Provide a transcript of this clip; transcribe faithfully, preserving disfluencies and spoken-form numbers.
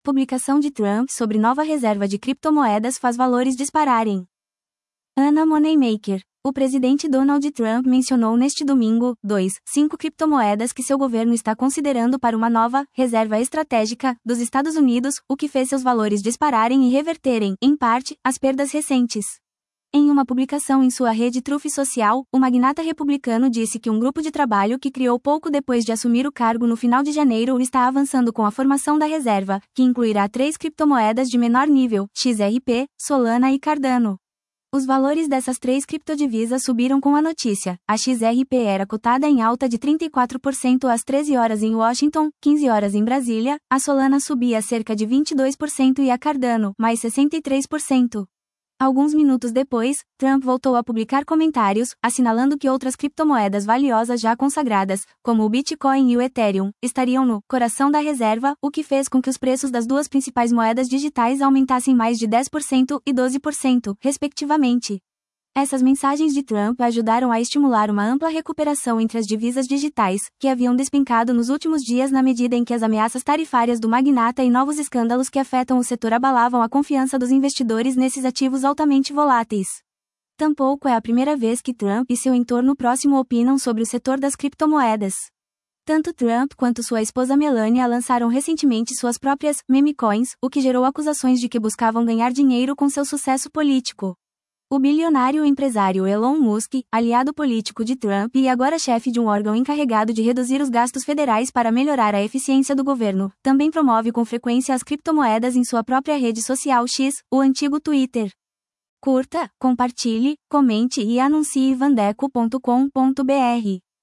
Publicação de Trump sobre nova reserva de criptomoedas faz valores dispararem. Ana Moneymaker. O presidente Donald Trump mencionou neste domingo, dois, cinco criptomoedas que seu governo está considerando para uma nova reserva estratégica dos Estados Unidos, o que fez seus valores dispararem e reverterem, em parte, as perdas recentes. Em uma publicação em sua rede Truth Social, o magnata republicano disse que um grupo de trabalho que criou pouco depois de assumir o cargo no final de janeiro está avançando com a formação da reserva, que incluirá três criptomoedas de menor nível, X R P, Solana e Cardano. Os valores dessas três criptodivisas subiram com a notícia. A X R P era cotada em alta de trinta e quatro por cento às treze horas em Washington, quinze horas em Brasília, a Solana subia cerca de vinte e dois por cento e a Cardano, mais sessenta e três por cento. Alguns minutos depois, Trump voltou a publicar comentários, assinalando que outras criptomoedas valiosas já consagradas, como o Bitcoin e o Ethereum, estariam no coração da reserva, o que fez com que os preços das duas principais moedas digitais aumentassem mais de dez por cento e doze por cento, respectivamente. Essas mensagens de Trump ajudaram a estimular uma ampla recuperação entre as divisas digitais, que haviam despencado nos últimos dias na medida em que as ameaças tarifárias do magnata e novos escândalos que afetam o setor abalavam a confiança dos investidores nesses ativos altamente voláteis. Tampouco é a primeira vez que Trump e seu entorno próximo opinam sobre o setor das criptomoedas. Tanto Trump quanto sua esposa Melania lançaram recentemente suas próprias meme coins, o que gerou acusações de que buscavam ganhar dinheiro com seu sucesso político. O bilionário empresário Elon Musk, aliado político de Trump e agora chefe de um órgão encarregado de reduzir os gastos federais para melhorar a eficiência do governo, também promove com frequência as criptomoedas em sua própria rede social X, o antigo Twitter. Curta, compartilhe, comente e anuncie vandeco ponto com ponto br.